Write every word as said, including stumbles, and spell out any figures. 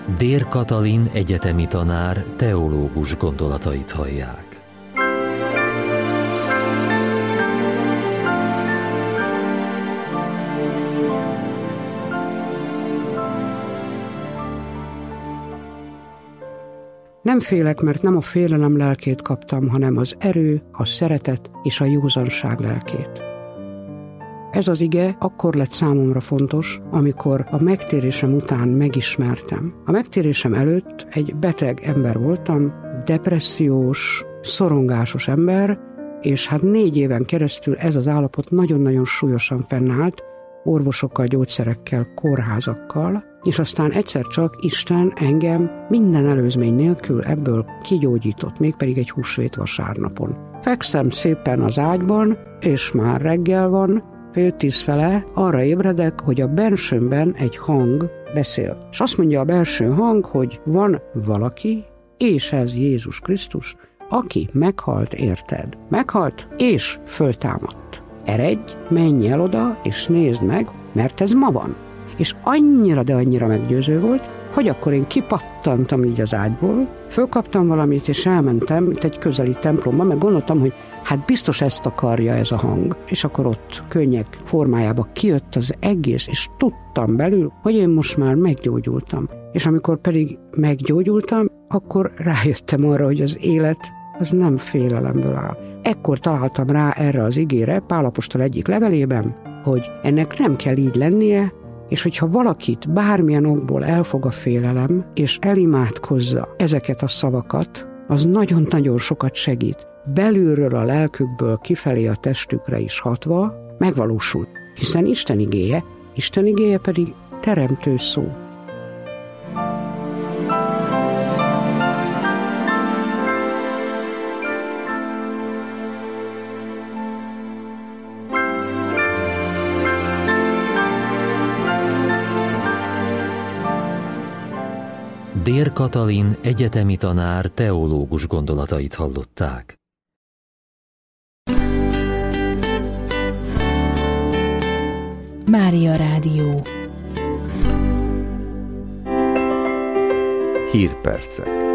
Dér Katalin egyetemi tanár teológus gondolatait hallják. Nem félek, mert nem a félelem lelkét kaptam, hanem az erő, a szeretet és a józanság lelkét. Ez az ige akkor lett számomra fontos, amikor a megtérésem után megismertem. A megtérésem előtt egy beteg ember voltam, depressziós, szorongásos ember, és hát négy éven keresztül ez az állapot nagyon-nagyon súlyosan fennállt, orvosokkal, gyógyszerekkel, kórházakkal, és aztán egyszer csak Isten engem minden előzmény nélkül ebből kigyógyított, mégpedig egy húsvét vasárnapon. Fekszem szépen az ágyban, és már reggel van, fél tíz fele, arra ébredek, hogy a bensőmben egy hang beszél. És azt mondja a belső hang, hogy van valaki, és ez Jézus Krisztus, aki meghalt érted. Meghalt, és föltámadt. Eredj, menj el oda, és nézd meg, mert ez ma van. És annyira, de annyira meggyőző volt, hogy akkor én kipattantam így az ágyból, fölkaptam valamit, és elmentem, mint egy közeli templomba, meg gondoltam, hogy hát biztos ezt akarja ez a hang. És akkor ott könnyek formájába kijött az egész, és tudtam belül, hogy én most már meggyógyultam. És amikor pedig meggyógyultam, akkor rájöttem arra, hogy az élet az nem félelemből áll. Ekkor találtam rá erre az igére Pál apostol egyik levelében, hogy ennek nem kell így lennie, és hogyha valakit bármilyen okból elfog a félelem, és elimádkozza ezeket a szavakat, az nagyon-nagyon sokat segít. Belülről a lelkükből kifelé a testükre is hatva megvalósul. Hiszen Isten igéje, Isten igéje pedig teremtő szó. Dér Katalin egyetemi tanár teológus gondolatait hallották. Mária Rádió. Hírpercek.